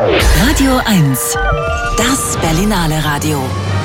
Radio 1, das Berlinale Radio.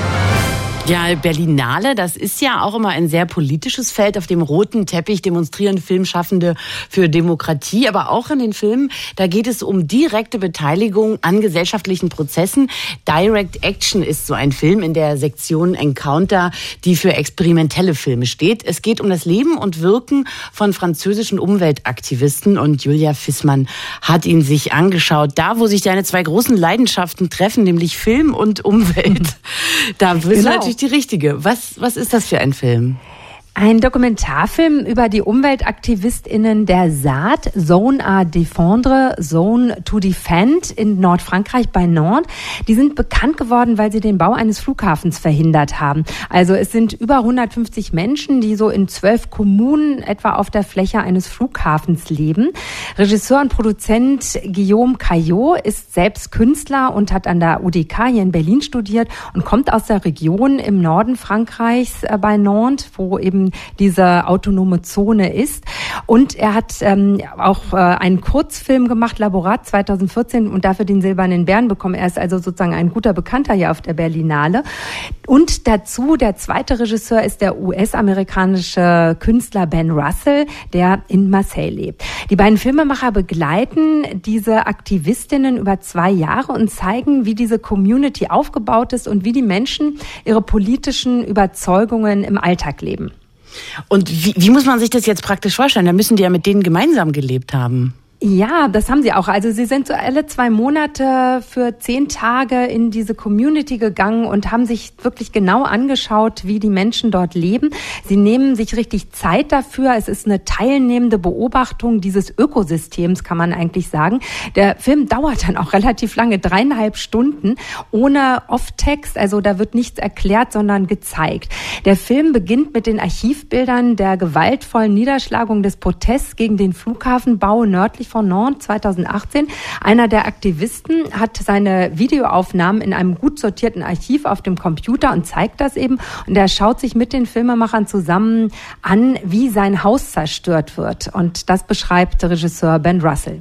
Ja, Berlinale, das ist ja auch immer ein sehr politisches Feld. Auf dem roten Teppich demonstrieren Filmschaffende für Demokratie. Aber auch in den Filmen, da geht es um direkte Beteiligung an gesellschaftlichen Prozessen. Direct Action ist so ein Film in der Sektion Encounter, die für experimentelle Filme steht. Es geht um das Leben und Wirken von französischen Umweltaktivisten. Und Julia Fissmann hat ihn sich angeschaut. Da, wo sich deine zwei großen Leidenschaften treffen, nämlich Film und Umwelt. Da bist du natürlich die Richtige. Was ist das für ein Film? Ein Dokumentarfilm über die UmweltaktivistInnen der SAD, Zone à Défendre, Zone to Defend in Nordfrankreich bei Nantes. Die sind bekannt geworden, weil sie den Bau eines Flughafens verhindert haben. Also es sind über 150 Menschen, die so in 12 Kommunen etwa auf der Fläche eines Flughafens leben. Regisseur und Produzent Guillaume Caillot ist selbst Künstler und hat an der UDK hier in Berlin studiert und kommt aus der Region im Norden Frankreichs bei Nantes, wo eben diese autonome Zone ist. Und er hat auch einen Kurzfilm gemacht, Laborat 2014, und dafür den Silbernen Bären bekommen. Er ist also sozusagen ein guter Bekannter hier auf der Berlinale. Und dazu, der zweite Regisseur ist der US-amerikanische Künstler Ben Russell, der in Marseille lebt. Die beiden Filmemacher begleiten diese Aktivistinnen über 2 Jahre und zeigen, wie diese Community aufgebaut ist und wie die Menschen ihre politischen Überzeugungen im Alltag leben. Und wie muss man sich das jetzt praktisch vorstellen? Da müssen die ja mit denen gemeinsam gelebt haben. Ja, das haben sie auch. Also sie sind so alle 2 Monate für 10 Tage in diese Community gegangen und haben sich wirklich genau angeschaut, wie die Menschen dort leben. Sie nehmen sich richtig Zeit dafür. Es ist eine teilnehmende Beobachtung dieses Ökosystems, kann man eigentlich sagen. Der Film dauert dann auch relativ lange, 3,5 Stunden, ohne Off-Text. Also da wird nichts erklärt, sondern gezeigt. Der Film beginnt mit den Archivbildern der gewaltvollen Niederschlagung des Protests gegen den Flughafenbau nördlich von Nantes 2018. Einer der Aktivisten hat seine Videoaufnahmen in einem gut sortierten Archiv auf dem Computer und zeigt das eben. Und er schaut sich mit den Filmemachern zusammen an, wie sein Haus zerstört wird. Und das beschreibt Regisseur Ben Russell.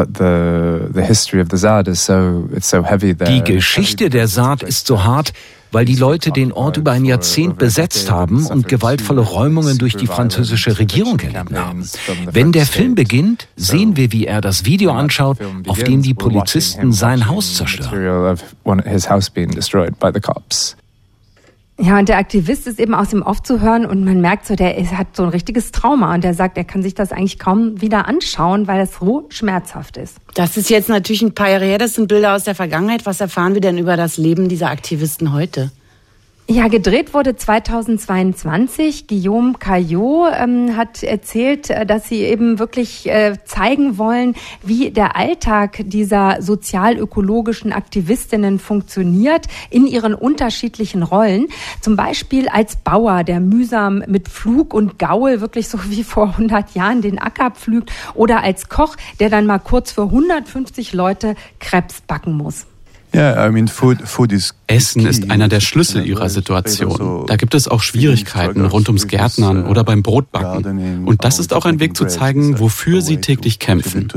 Die Geschichte der SAD ist so hart, weil die Leute den Ort über ein Jahrzehnt besetzt haben und gewaltvolle Räumungen durch die französische Regierung erlitten haben. Wenn der Film beginnt, sehen wir, wie er das Video anschaut, auf dem die Polizisten sein Haus zerstören. Ja, und der Aktivist ist eben aus dem Off zu hören und man merkt so, der hat so ein richtiges Trauma und der sagt, er kann sich das eigentlich kaum wieder anschauen, weil es so schmerzhaft ist. Das ist jetzt natürlich ein paar Jahre her, das sind Bilder aus der Vergangenheit. Was erfahren wir denn über das Leben dieser Aktivisten heute? Ja, gedreht wurde 2022. Guillaume Caillot hat erzählt, dass sie eben wirklich zeigen wollen, wie der Alltag dieser sozial-ökologischen Aktivistinnen funktioniert in ihren unterschiedlichen Rollen. Zum Beispiel als Bauer, der mühsam mit Pflug und Gaul wirklich so wie vor 100 Jahren den Acker pflügt, oder als Koch, der dann mal kurz für 150 Leute Krebs backen muss. Essen ist einer der Schlüssel ihrer Situation. Da gibt es auch Schwierigkeiten rund ums Gärtnern oder beim Brotbacken. Und das ist auch ein Weg zu zeigen, wofür sie täglich kämpfen.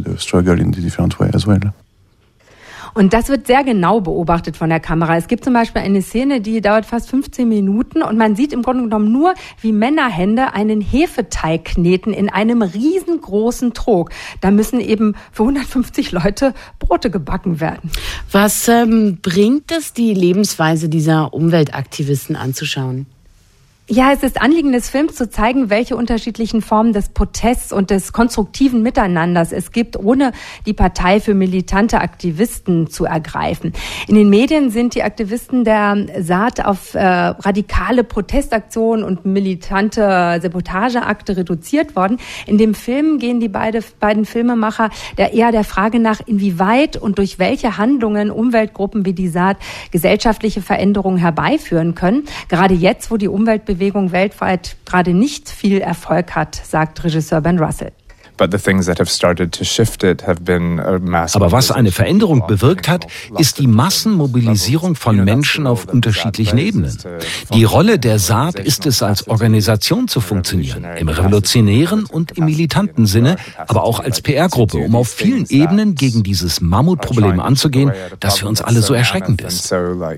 Und das wird sehr genau beobachtet von der Kamera. Es gibt zum Beispiel eine Szene, die dauert fast 15 Minuten und man sieht im Grunde genommen nur, wie Männerhände einen Hefeteig kneten in einem riesengroßen Trog. Da müssen eben für 150 Leute Brote gebacken werden. Was bringt es, die Lebensweise dieser Umweltaktivisten anzuschauen? Ja, es ist Anliegen des Films zu zeigen, welche unterschiedlichen Formen des Protests und des konstruktiven Miteinanders es gibt, ohne die Partei für militante Aktivisten zu ergreifen. In den Medien sind die Aktivisten der SAD auf radikale Protestaktionen und militante Sabotageakte reduziert worden. In dem Film gehen die beiden Filmemacher eher der Frage nach, inwieweit und durch welche Handlungen Umweltgruppen wie die SAD gesellschaftliche Veränderungen herbeiführen können. Gerade jetzt, wo die Umweltbewegung weltweit gerade nicht viel Erfolg hat, sagt Regisseur Ben Russell. Aber was eine Veränderung bewirkt hat, ist die Massenmobilisierung von Menschen auf unterschiedlichen Ebenen. Die Rolle der Saat ist es, als Organisation zu funktionieren, im revolutionären und im militanten Sinne, aber auch als PR-Gruppe, um auf vielen Ebenen gegen dieses Mammutproblem anzugehen, das für uns alle so erschreckend ist.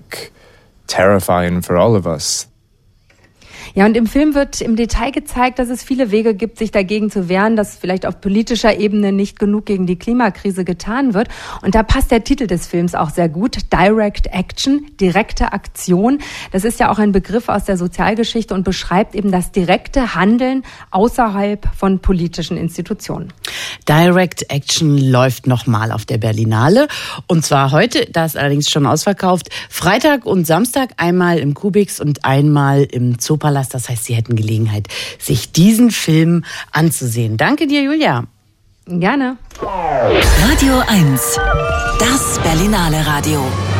Ja, und im Film wird im Detail gezeigt, dass es viele Wege gibt, sich dagegen zu wehren, dass vielleicht auf politischer Ebene nicht genug gegen die Klimakrise getan wird. Und da passt der Titel des Films auch sehr gut, Direct Action, direkte Aktion. Das ist ja auch ein Begriff aus der Sozialgeschichte und beschreibt eben das direkte Handeln außerhalb von politischen Institutionen. Direct Action läuft nochmal auf der Berlinale. Und zwar heute, da ist allerdings schon ausverkauft, Freitag und Samstag einmal im Kubix und einmal im Zoopalast. Das heißt, Sie hätten Gelegenheit, sich diesen Film anzusehen. Danke dir, Julia. Gerne. Radio 1, das Berlinale Radio.